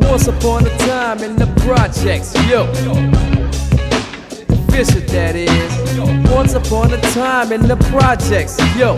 Once upon a time in the projects, yo. Fisher, that is. Once upon a time in the projects, yo.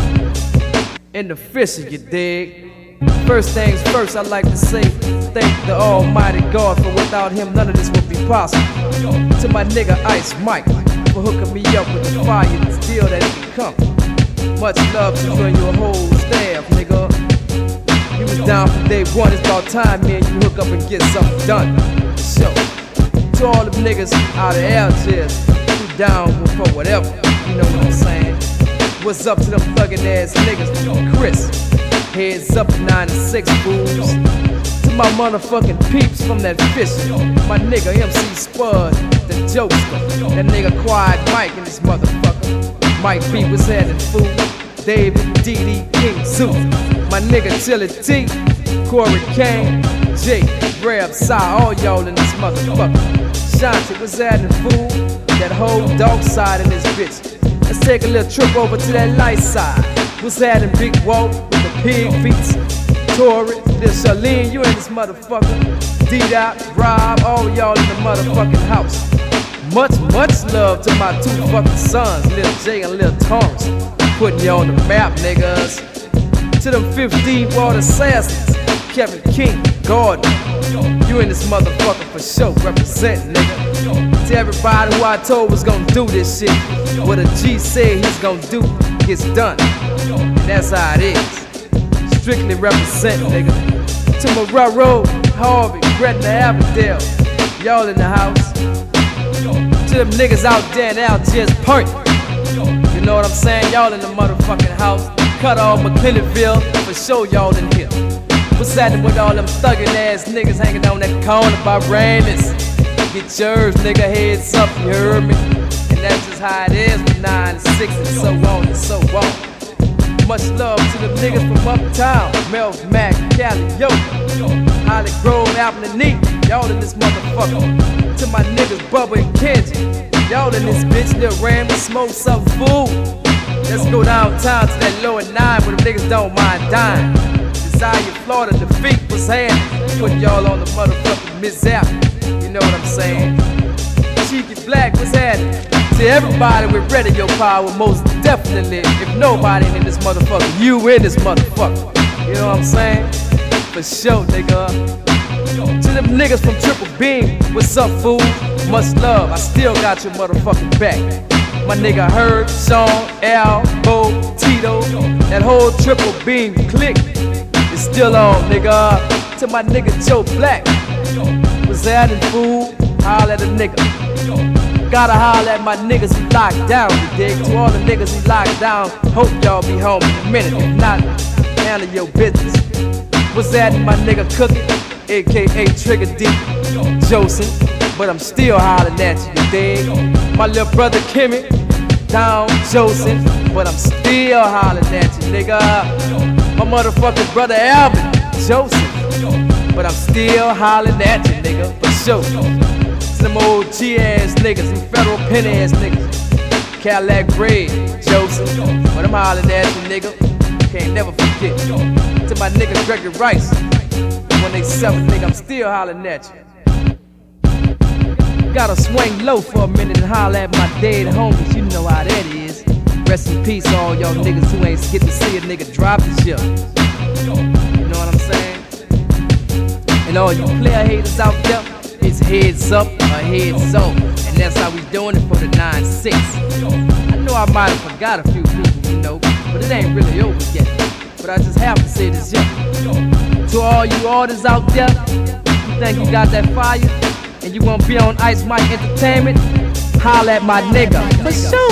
In the Fisher, you dig? First things first, I'd like to say thank the Almighty God, for without him none of this would be possible. To my nigga Ice Mike for hooking me up with the fire and steel that it can come. Much love to you and your whole staff, nigga. You was down from day one, it's about time me and you hook up and get something done. So, to all them niggas out of Algiers who down for whatever, you know what I'm saying? What's up to them thuggin' ass niggas from Chris? Heads up 96 fools. To my motherfucking peeps from that Fisher. My nigga MC Spud, the jokester. That nigga Quiet Mike and this motherfucker. Mike B was heading fool. David, D.D., King Zoo. My nigga Chili T, Corey Kane, Jake, Reb, Psy, all y'all in this motherfucker. Shanti was heading fool. That whole dog side in this bitch. Let's take a little trip over to that light side. What's happening, Big Walt with the pig feet? Tori, Lil Charlene, you in this motherfucker. D-Dot, Rob, all y'all in the motherfucking house. Much love to my two fucking sons, Lil J and Lil Torrance. Putting you on the map, niggas. To them 15 Water Assassins, Kevin King, Gordon. You in this motherfucker for sure, represent, nigga. To everybody who I told was gonna do this shit, what a G said he's gonna do, gets done. And that's how it is. Strictly represent, nigga. To Marrero, Harvey, Gretna, Avondale, y'all in the house. To them niggas out there in Algiers Point, you know what I'm saying? Y'all in the motherfucking house. Cut off McClellanville, for sure y'all in here. What's happening with all them thuggin' ass niggas hanging on that corner by Rainless? Get yours, nigga, heads up, you heard me? And that's just how it is with 9 and 6 and so on and so on. Much love to them niggas from uptown, Melv, Mac, Cali, yo. Holly Grove, Apple and Neat, y'all in this motherfucker. To my niggas Bubba and Kenji, y'all in this bitch, Lil Ram, we smoke some food. Let's go downtown to that lower 9 where the niggas don't mind dying. Desire Florida, the feet was happening. Putting y'all on the motherfucking mishap. You know what I'm saying? Cheeky Black was happening. To everybody with radio power, most definitely. If nobody in this motherfucker, you in this motherfucker. You know what I'm saying? For sure, nigga. To them niggas from Triple Beam, what's up, fool? Much love, I still got your motherfucking back. My nigga Herb, Sean, Al, Bo, Tito, that whole Triple Beam clique is still on, nigga. To my nigga Joe Black, was that in fool? Holla at a nigga. Gotta holla at my niggas who locked down, you dig? To all the niggas who locked down, hope y'all be home in a minute. If not, handle your business. What's that in my nigga Cookie, aka Trigger D, Joseph? But I'm still hollering at you, you dig? My little brother Kimmy, down Joseph, but I'm still hollering at you, nigga. My motherfucking brother Alvin, Joseph, but I'm still hollering at you, nigga, for sure. Some old G-ass niggas and federal pen ass niggas. Cadillac Braid, Joseph, but I'm hollering at you, nigga. Can't never forget. To my nigga Gregory Rice, when they sell it, nigga, I'm still hollering at you. Gotta swing low for a minute and holler at my dead homies, you know how that is. Rest in peace, all y'all niggas who ain't get to see a nigga drop the shit. You know what I'm saying? And all you player haters out there, it's heads up or heads off. And that's how we doing it for the 9-6. I know I might have forgot a few people, you know, but it ain't really over yet. But I just have to say this, yeah. To all you artists out there, you think you got that fire? And you wanna be on Ice Mike Entertainment? Holla at my nigga, for sure.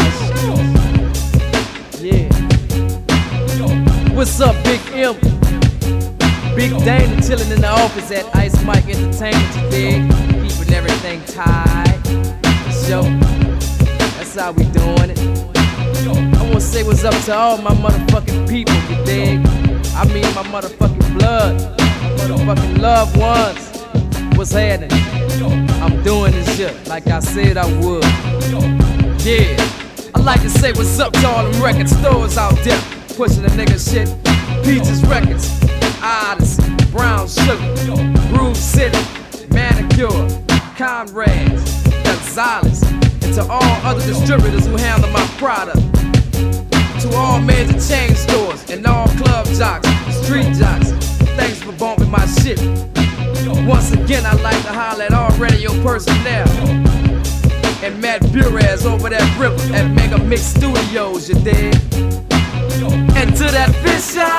Yeah. What's up, Big M? Big Dana chillin' in the office at Ice Mike Entertainment today, keeping everything tight. For sure. That's how we doing it. I wanna say what's up to all my motherfucking people, you dig? I mean my motherfucking blood, my motherfucking loved ones. What's happening? I'm doing this shit like I said I would. Yeah, I like to say what's up to all them record stores out there, pushing the nigga shit. Peaches Records, Odyssey, Brown Sugar, Groove City, comrades, Gonzalez, and to all other distributors who handle my product. To all major chain stores and all club jocks, street jocks, thanks for bumping my shit. Once again, I'd like to holler at all radio personnel and Matt Burez over that river at Mega Mix Studios, you dig? And to that Fisher,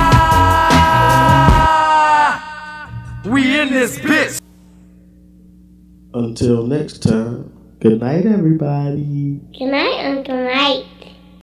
we in this bitch. Until next time, good night, everybody. Good night, Uncle Mike.